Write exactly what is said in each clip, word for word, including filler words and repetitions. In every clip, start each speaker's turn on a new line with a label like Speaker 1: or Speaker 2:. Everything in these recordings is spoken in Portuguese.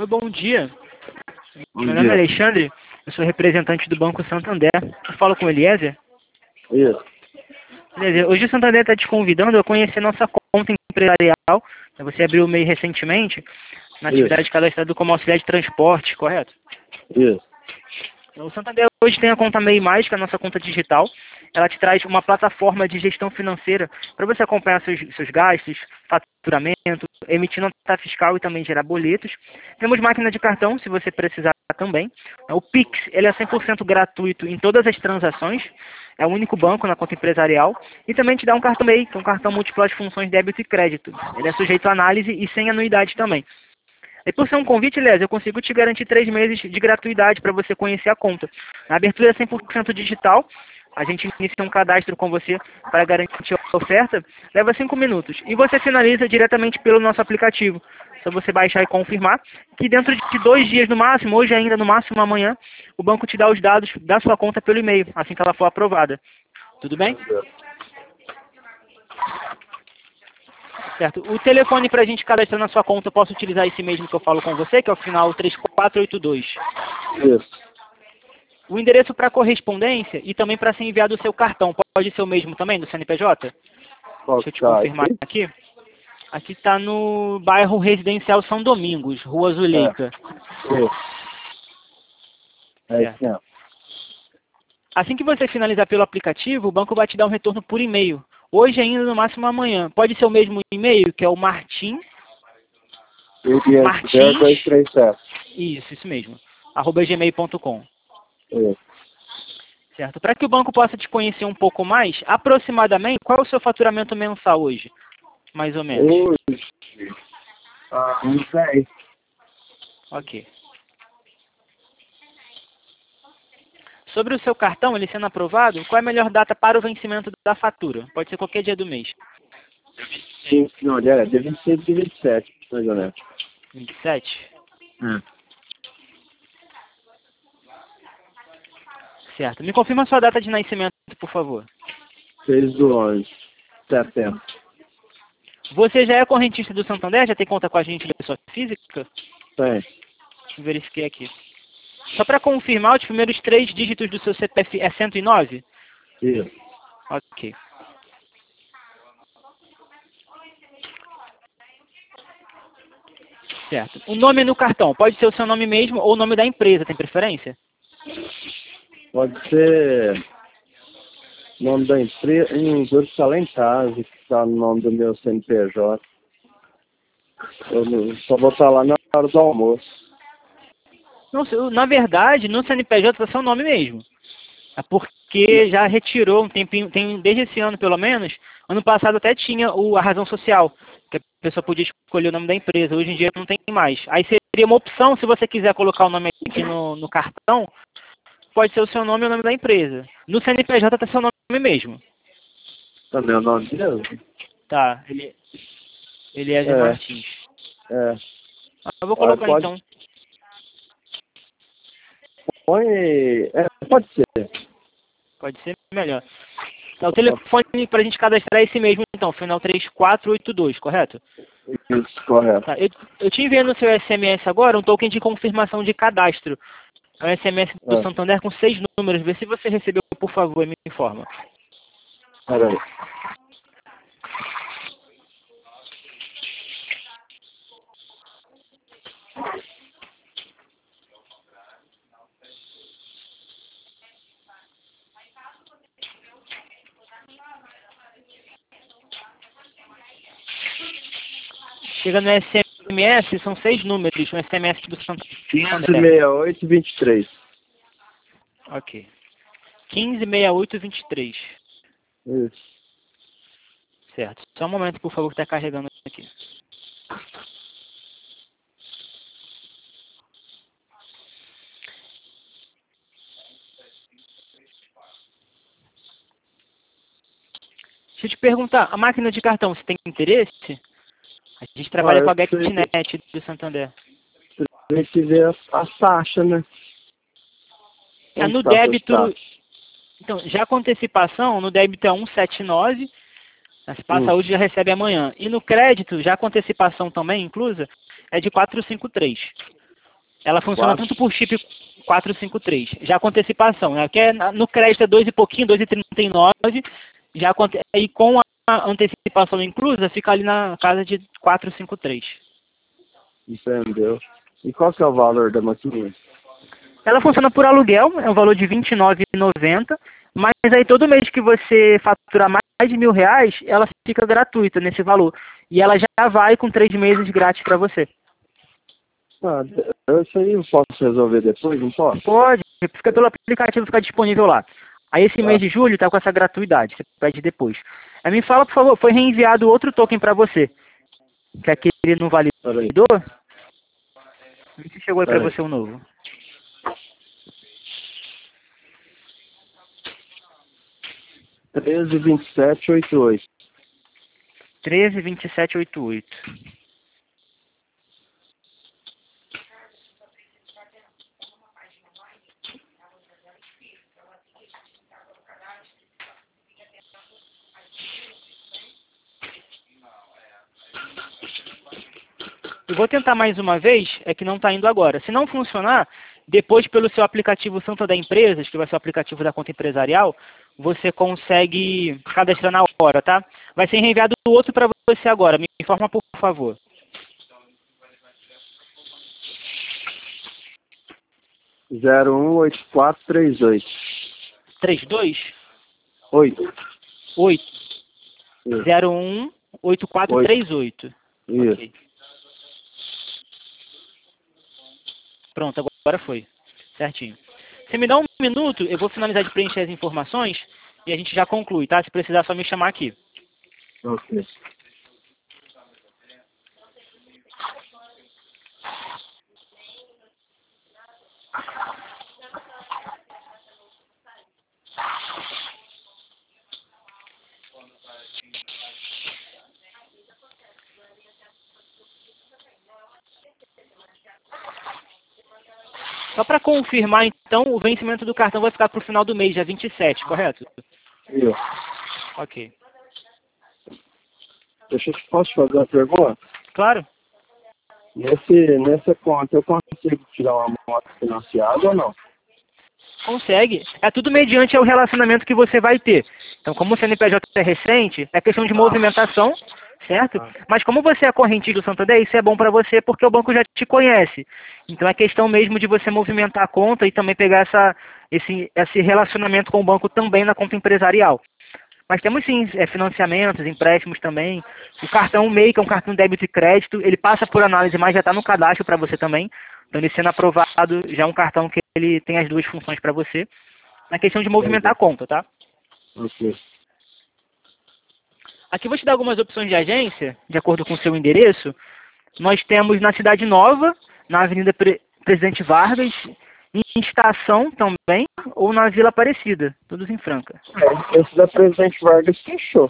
Speaker 1: Oi, bom dia.
Speaker 2: Bom
Speaker 1: Meu nome é
Speaker 2: dia.
Speaker 1: Alexandre, eu sou representante do Banco Santander. Eu falo com o Eliezer.
Speaker 2: Isso.
Speaker 1: Eliezer, hoje o Santander está te convidando a conhecer nossa conta empresarial. Você abriu o M E I recentemente, na atividade
Speaker 2: Isso.
Speaker 1: cadastrada como auxiliar de transporte, correto?
Speaker 2: Isso.
Speaker 1: O Santander hoje tem a conta M E I Mais, que é a nossa conta digital. Ela te traz uma plataforma de gestão financeira para você acompanhar seus, seus gastos, faturamento, emitir nota fiscal e também gerar boletos. Temos máquina de cartão, se você precisar também. O Pix, ele é cem por cento gratuito em todas as transações. É o único banco na conta empresarial. E também te dá um cartão M E I, que é um cartão múltiplo de funções de débito e crédito. Ele é sujeito a análise e sem anuidade também. E por ser um convite, Elias, eu consigo te garantir três meses de gratuidade para você conhecer a conta. A abertura é cem por cento digital. A gente inicia um cadastro com você para garantir a oferta. Leva cinco minutos. E você finaliza diretamente pelo nosso aplicativo. Só você baixar e confirmar que dentro de dois dias no máximo, hoje ainda no máximo amanhã, o banco te dá os dados da sua conta pelo e-mail, assim que ela for aprovada. Tudo bem? Certo. O telefone para a gente cadastrar na sua conta, eu posso utilizar esse mesmo que eu falo com você, que é o final três quatro oito dois.
Speaker 2: Isso.
Speaker 1: O endereço para correspondência e também para ser enviado o seu cartão, pode ser o mesmo também, do C N P J?
Speaker 2: Qual
Speaker 1: Deixa eu te
Speaker 2: que tá
Speaker 1: confirmar
Speaker 2: aqui?
Speaker 1: aqui. Aqui está no bairro Residencial São Domingos, Rua Zuleika.
Speaker 2: É. Isso. É isso
Speaker 1: Certo.
Speaker 2: mesmo.
Speaker 1: Assim que você finalizar pelo aplicativo, o banco vai te dar um retorno por e-mail. Hoje ainda, no máximo amanhã. Pode ser o mesmo e-mail, que é o Martim.
Speaker 2: E
Speaker 1: Martins.
Speaker 2: dois três sete.
Speaker 1: Isso, isso mesmo. arroba gmail ponto com.
Speaker 2: Isso.
Speaker 1: Certo. Para que o banco possa te conhecer um pouco mais, aproximadamente, qual é o seu faturamento mensal hoje? Mais ou menos.
Speaker 2: Hoje. Ah, não sei.
Speaker 1: Ok. Sobre o seu cartão, ele sendo aprovado, qual é a melhor data para o vencimento da fatura? Pode ser qualquer dia do mês.
Speaker 2: Sim, não, é dia vinte e seis e vinte e sete, mais ou menos.
Speaker 1: vinte e sete?
Speaker 2: Hum.
Speaker 1: Certo. Me confirma a sua data de nascimento, por favor.
Speaker 2: seis do onze de setembro.
Speaker 1: Você já é correntista do Santander? Já tem conta com a gente de pessoa física?
Speaker 2: Tem.
Speaker 1: Deixa eu verificar aqui. Só para confirmar, os primeiros três dígitos do seu C P F é cento e nove?
Speaker 2: Isso.
Speaker 1: Ok. Certo. O nome no cartão pode ser o seu nome mesmo ou o nome da empresa, tem preferência?
Speaker 2: Pode ser nome da empresa, um dos está lá em casa, que está no nome do meu C N P J. Eu não- só vou estar lá na hora do almoço.
Speaker 1: Não, se- na verdade, no C N P J vai ser o nome mesmo. É porque já retirou um tempinho, tem desde esse ano pelo menos. Ano passado até tinha o, a razão social, que a pessoa podia escolher o nome da empresa. Hoje em dia não tem mais. Aí seria uma opção, se você quiser colocar o nome aqui no, no cartão, pode ser o seu nome e o nome da empresa. No C N P J tá seu nome mesmo.
Speaker 2: Tá meu nome mesmo?
Speaker 1: Tá, ele, ele é Zé
Speaker 2: É.
Speaker 1: Martins.
Speaker 2: É.
Speaker 1: Ah, eu vou
Speaker 2: Olha,
Speaker 1: colocar
Speaker 2: pode,
Speaker 1: então.
Speaker 2: põe. É, pode ser.
Speaker 1: Pode ser melhor. Tá, o telefone para a gente cadastrar é esse mesmo, então, final três quatro oito dois, correto?
Speaker 2: Isso, correto.
Speaker 1: Tá, eu, eu te enviei no seu S M S agora um token de confirmação de cadastro. É um S M S do
Speaker 2: É.
Speaker 1: Santander com seis números. Vê se você recebeu, por favor, e me informa.
Speaker 2: Peraí.
Speaker 1: Chega no S M S, são seis números, um S M S do Santander.
Speaker 2: quinze, sessenta e oito, vinte e três.
Speaker 1: Ok. quinze, sessenta e oito, vinte e três.
Speaker 2: Isso.
Speaker 1: Certo. Só um momento, por favor, que está carregando aqui. Deixa eu te perguntar, a máquina de cartão, você tem interesse? A gente trabalha
Speaker 2: Ah,
Speaker 1: com a
Speaker 2: eu sei.
Speaker 1: GetNet do Santander.
Speaker 2: Tem que ver a, a taxa, né?
Speaker 1: Ah,
Speaker 2: Onde
Speaker 1: no
Speaker 2: tá essas
Speaker 1: débito,
Speaker 2: taxas?
Speaker 1: então, já com antecipação, no débito é cento e setenta e nove, se passa
Speaker 2: Hum.
Speaker 1: hoje já recebe amanhã. E no crédito, já com antecipação também inclusa, é de quatrocentos e cinquenta e três. Ela funciona
Speaker 2: Quatro.
Speaker 1: tanto por chip quatrocentos e cinquenta e três. Já com antecipação, né? Que é na- no crédito é dois e pouquinho, dois e trinta e nove. Já aconte- e com a antecipação inclusa, fica ali na casa de quatrocentos e cinquenta e três.
Speaker 2: Entendeu? E qual que é o valor da maquininha?
Speaker 1: Ela funciona por aluguel, é um valor de vinte e nove reais e noventa centavos, mas aí todo mês que você faturar mais de mil reais, ela fica gratuita nesse valor. E ela já vai com três meses grátis para você.
Speaker 2: Ah, eu- isso aí eu posso resolver depois, não posso?
Speaker 1: Pode, fica pelo aplicativo, fica disponível lá. Aí esse mês
Speaker 2: Tá.
Speaker 1: de julho tá com essa gratuidade, você pede depois. Aí me fala, por favor, foi reenviado outro token para você, que aquele não
Speaker 2: Peraí,
Speaker 1: validou? Vê se chegou aí para
Speaker 2: peraí.
Speaker 1: você um novo.
Speaker 2: treze, vinte e sete, oitenta e oito.
Speaker 1: treze vinte e sete oitenta e oito. Eu vou tentar mais uma vez, é que não está indo agora. Se não funcionar, depois pelo seu aplicativo Santander Empresas, que vai ser o aplicativo da conta empresarial, você consegue cadastrar na hora, tá? Vai ser enviado outro para você agora. Me informa, por favor.
Speaker 2: zero um oito quatro três oito.
Speaker 1: três dois
Speaker 2: oito.
Speaker 1: oito
Speaker 2: Isso.
Speaker 1: zero um oito quatro
Speaker 2: oito.
Speaker 1: três oito.
Speaker 2: Isso.
Speaker 1: Ok. Pronto, agora foi. Certinho. Você me dá um minuto, eu vou finalizar de preencher as informações e a gente já conclui, tá? Se precisar, é só me chamar aqui.
Speaker 2: Ok.
Speaker 1: Só para confirmar, então, o vencimento do cartão vai ficar para o final do mês, dia vinte e sete, correto?
Speaker 2: Isso.
Speaker 1: Ok.
Speaker 2: Deixa eu te posso fazer uma pergunta?
Speaker 1: Claro?
Speaker 2: Nesse, nessa conta eu consigo tirar uma moto financiada ou não?
Speaker 1: Consegue. É tudo mediante o relacionamento que você vai ter. Então, como o C N P J é recente, é questão de movimentação, certo?
Speaker 2: Ah,
Speaker 1: Mas como você é correntista do Santander, isso é bom para você porque o banco já te conhece. Então, é questão mesmo de você movimentar a conta e também pegar essa, esse, esse relacionamento com o banco também na conta empresarial. Mas temos sim é, financiamentos, empréstimos também. O cartão M E I, que é um cartão de débito e crédito, ele passa por análise, mas já está no cadastro para você também. Então, ele sendo aprovado, já é um cartão que ele tem as duas funções para você. Na questão de movimentar
Speaker 2: entendi.
Speaker 1: a conta, tá?
Speaker 2: Ok.
Speaker 1: Aqui eu vou te dar algumas opções de agência, de acordo com o seu endereço. Nós temos na Cidade Nova, na Avenida Pre- Presidente Vargas, em Estação também, ou na Vila Aparecida, todos em Franca.
Speaker 2: É, esse da Presidente Vargas fechou.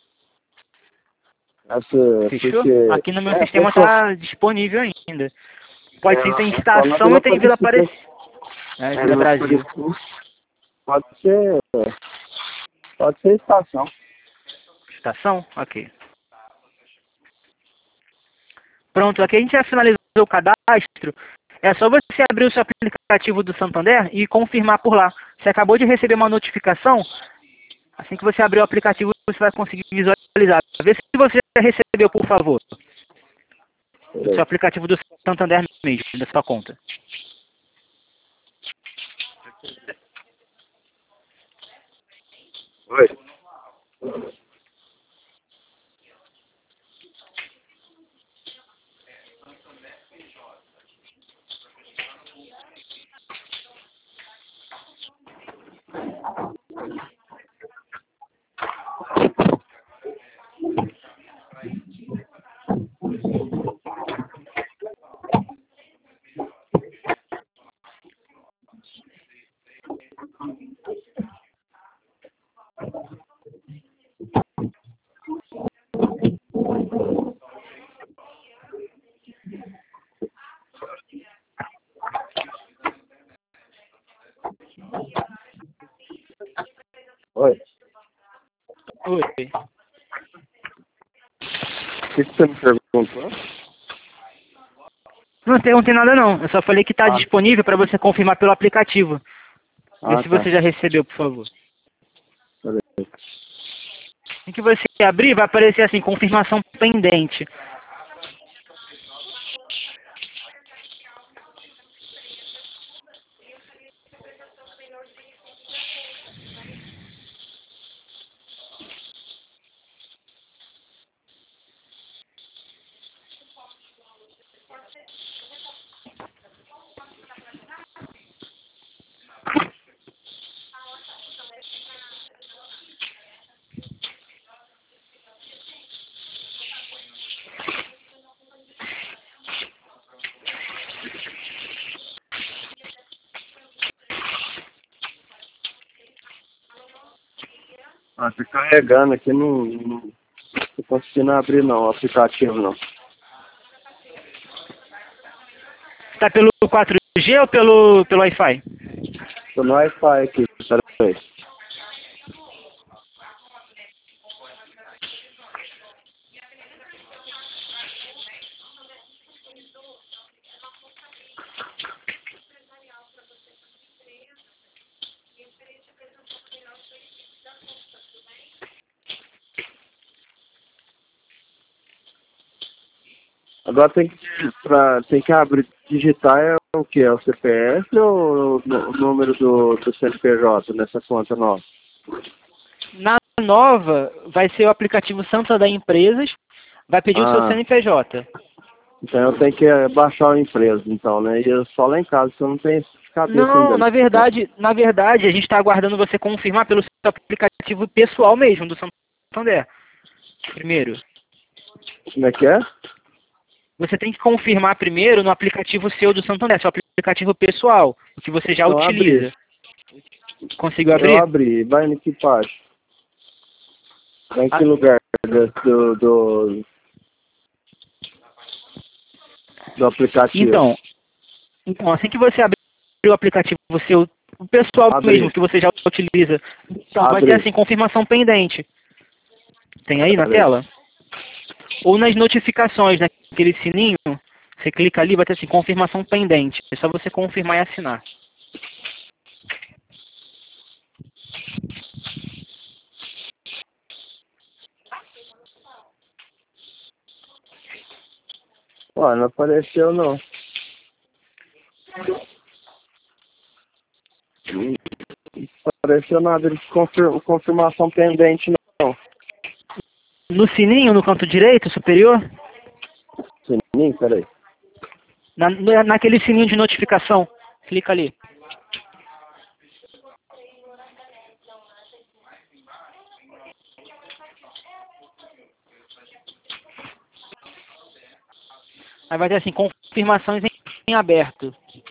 Speaker 2: Essa,
Speaker 1: Fechou?
Speaker 2: porque...
Speaker 1: Aqui no meu
Speaker 2: É,
Speaker 1: sistema
Speaker 2: fechou.
Speaker 1: está disponível ainda. Pode ser, tem
Speaker 2: É, só na
Speaker 1: Estação
Speaker 2: Vila
Speaker 1: e tem Vila
Speaker 2: Aparecida.
Speaker 1: Aparecida. É,
Speaker 2: É,
Speaker 1: Vila
Speaker 2: Vila
Speaker 1: Brasil.
Speaker 2: Aparecida. Pode ser... Pode ser estação.
Speaker 1: Estação? Ok. Pronto, aqui a gente já finalizou o cadastro. É só você abrir o seu aplicativo do Santander e confirmar por lá. Você acabou de receber uma notificação. Assim que você abrir o aplicativo, você vai conseguir visualizar. Vê se você já recebeu, por favor. Do seu
Speaker 2: Peraí.
Speaker 1: aplicativo do Santander mesmo, da sua conta.
Speaker 2: Oi. Oi.
Speaker 1: Oi.
Speaker 2: O que, que você me perguntou?
Speaker 1: Não tem, não tem nada não. Eu só falei que está
Speaker 2: Ah.
Speaker 1: disponível para você confirmar pelo aplicativo. Vê
Speaker 2: Ah,
Speaker 1: se
Speaker 2: tá.
Speaker 1: você já recebeu, por favor.
Speaker 2: Peraí.
Speaker 1: Em que você abrir, vai aparecer assim, confirmação pendente.
Speaker 2: Ah, tá carregando aqui, não, não tô conseguindo abrir não, o aplicativo não.
Speaker 1: Está pelo quatro G ou pelo, pelo Wi-Fi?
Speaker 2: Tô no Wi-Fi aqui, peraí. Agora tem que, pra, tem que abrir, digitar é o que? É o C P F ou o nu- o número do, do C N P J nessa conta nova?
Speaker 1: Na nova, vai ser o aplicativo Santander Empresas, vai pedir o seu
Speaker 2: Ah,
Speaker 1: C N P J.
Speaker 2: então eu tenho que eh, baixar a empresa, então, né? E eu só lá em casa, que eu não tenho esse de cabeça
Speaker 1: Não,
Speaker 2: ainda.
Speaker 1: na
Speaker 2: Né?
Speaker 1: verdade, na verdade, a gente está aguardando você confirmar pelo seu aplicativo pessoal mesmo, do Santander. Primeiro.
Speaker 2: Como é que é?
Speaker 1: Você tem que confirmar primeiro no aplicativo seu do Santander, seu aplicativo pessoal, o que você já
Speaker 2: Então abri.
Speaker 1: utiliza. Conseguiu
Speaker 2: Eu
Speaker 1: abrir?
Speaker 2: abri, vai em que página? Vai em que
Speaker 1: Ah,
Speaker 2: lugar do, do, do, do aplicativo?
Speaker 1: então, então, assim que você abrir o aplicativo seu, o pessoal mesmo
Speaker 2: Abri,
Speaker 1: que você já utiliza, então vai ter
Speaker 2: abri.
Speaker 1: assim, confirmação pendente. Tem aí na
Speaker 2: Peraí.
Speaker 1: tela? Ou nas notificações, naquele sininho, você clica ali, vai ter assim, confirmação pendente. É só você confirmar e assinar.
Speaker 2: Ó, não apareceu não. Não apareceu nada de confir- confirmação pendente não.
Speaker 1: No sininho, no canto direito, superior,
Speaker 2: Sininho, peraí.
Speaker 1: na, na- naquele sininho de notificação, clica ali. Aí vai ter assim, confirmações em, em aberto.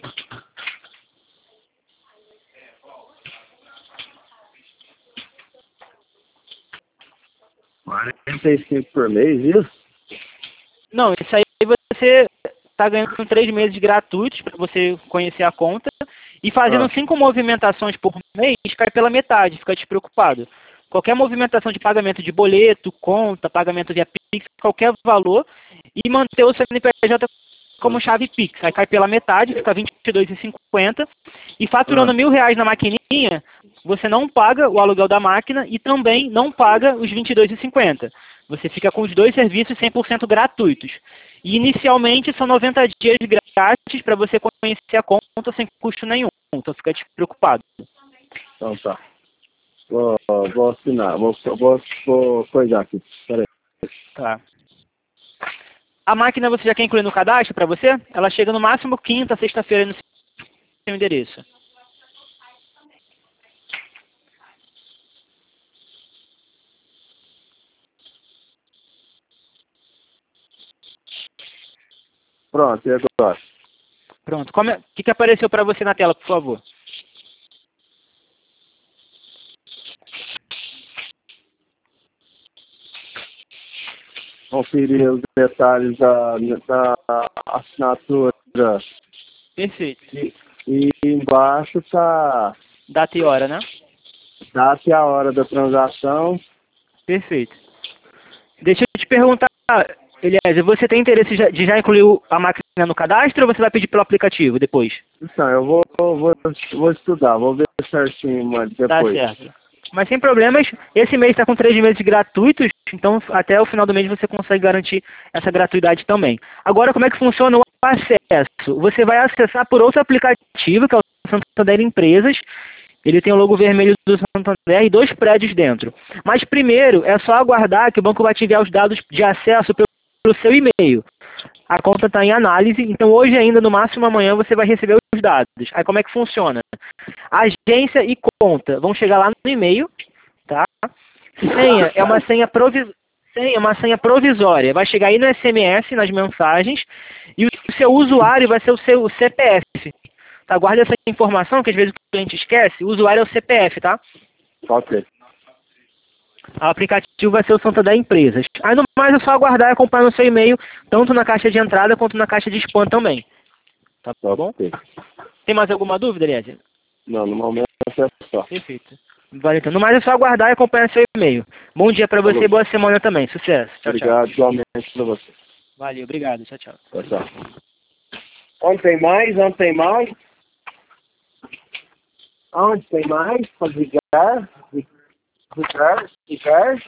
Speaker 2: quarenta e cinco por mês, isso?
Speaker 1: Não, isso aí você está ganhando três meses gratuitos para você conhecer a conta. E fazendo
Speaker 2: Ah,
Speaker 1: cinco movimentações por mês, cai pela metade, fica despreocupado. Qualquer movimentação de pagamento de boleto, conta, pagamento via Pix, qualquer valor, e manter o C N P J como chave Pix. Aí cai pela metade, fica vinte e dois reais e cinquenta centavos. E faturando
Speaker 2: ah,
Speaker 1: mil reais na maquininha, você não paga o aluguel da máquina e também não paga os vinte e dois reais e cinquenta centavos. Você fica com os dois serviços cem por cento gratuitos. E inicialmente são noventa dias grátis para você conhecer a conta sem custo nenhum. Então fica despreocupado.
Speaker 2: então tá. Vou, vou assinar, vou, vou, vou coisar aqui. Peraí.
Speaker 1: Tá. A máquina você já quer incluir no cadastro para você? Ela chega no máximo quinta, sexta-feira no seu endereço.
Speaker 2: Pronto, e agora?
Speaker 1: Pronto. Como é- O que, que apareceu para você na tela, por favor?
Speaker 2: Conferir os detalhes da, da assinatura.
Speaker 1: Perfeito.
Speaker 2: E, e embaixo tá
Speaker 1: Data e hora, né?
Speaker 2: data e a hora da transação.
Speaker 1: Perfeito. Deixa eu te perguntar, Eliezer, você tem interesse já- de já incluir o- a máquina no cadastro ou você vai pedir pelo aplicativo depois?
Speaker 2: Então, eu vou, vou, vou estudar, vou ver certinho mas
Speaker 1: Tá
Speaker 2: depois.
Speaker 1: certo. Mas sem problemas, esse mês está com três meses gratuitos, então até o final do mês você consegue garantir essa gratuidade também. Agora, como é que funciona o acesso? Você vai acessar por outro aplicativo, que é o Santander Empresas. Ele tem o logo vermelho do Santander e dois prédios dentro. Mas primeiro, é só aguardar que o banco vai te enviar os dados de acesso pelo seu e-mail. A conta está em análise, então hoje ainda, no máximo amanhã, você vai receber os dados. Aí como é que funciona? Agência e conta vão chegar lá no e-mail, tá? Senha é uma senha, provis... senha é uma senha provisória, vai chegar aí no S M S, nas mensagens, e o seu usuário vai ser o seu C P F. Tá? Guarda essa informação, que às vezes o cliente esquece, o usuário é o C P F, tá?
Speaker 2: Ok.
Speaker 1: O aplicativo vai ser o Santander Empresas. Aí no mais é só aguardar e acompanhar no seu e-mail, tanto na caixa de entrada quanto na caixa de spam também. Tá bom?
Speaker 2: Ok.
Speaker 1: Tem mais alguma dúvida, Eliezer?
Speaker 2: Não, no momento é só.
Speaker 1: Perfeito. Vale, então. No mais é só aguardar e acompanhar seu e-mail. Bom dia pra você
Speaker 2: Falou.
Speaker 1: e boa semana também. Sucesso. Tchau,
Speaker 2: Obrigado,
Speaker 1: tchau.
Speaker 2: igualmente pra você.
Speaker 1: Valeu, obrigado. Tchau, tchau.
Speaker 2: Tchau, tchau. Onde tem mais? Onde tem mais? Onde tem mais? Para ligar? Ligar? Ligar?